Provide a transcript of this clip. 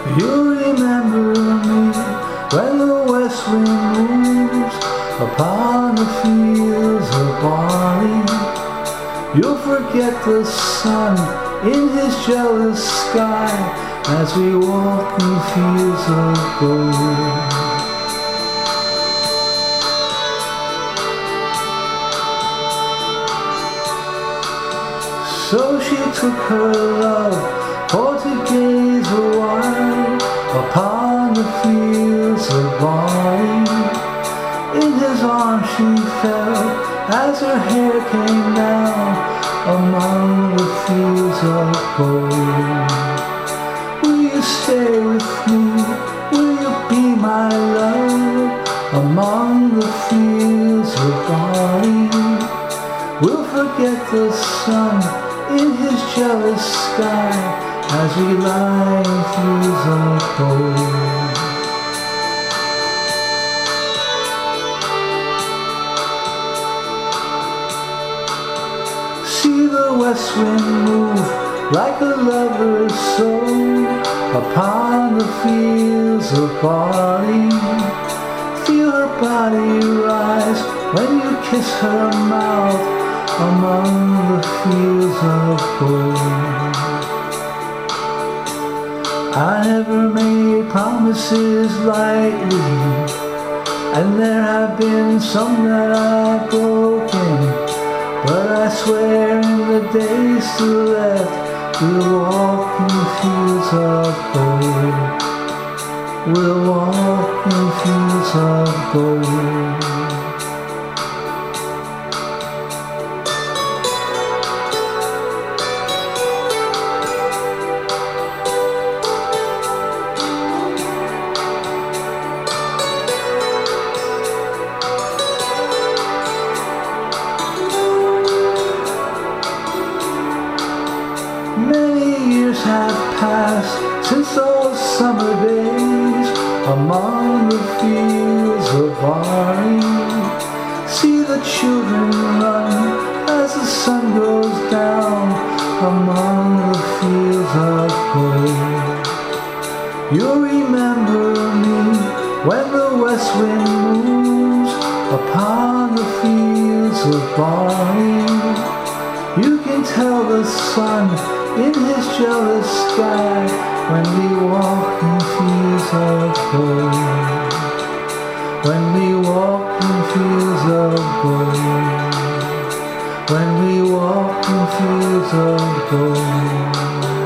You'll remember me when the west wind moves upon the fields of barley. You'll forget the sun in his jealous sky as we walk in fields of gold. So she took her love for to gaze a while upon the fields of barley. In his arms she fell as her hair came down among the fields of gold. Will you stay with me? Will you be my love among the fields of barley? We'll forget the sun in his jealous sky as we lie in fields of gold. See the west wind move like a lover's soul upon the fields of barley. Feel her body rise when you kiss her mouth among the fields of gold. I never made promises lightly, and there have been some that I've broken, but I swear in the days still left we'll walk in fields of gold. We'll walk in fields of gold. Many years have passed since those summer days among the fields of barley. See the children run as the sun goes down among the fields of gold. You'll remember me when the west wind moves upon the fields of barley. You can tell the sun in his jealous sky when we walk in fields of gold. When we walk in fields of gold. When we walk in fields of gold.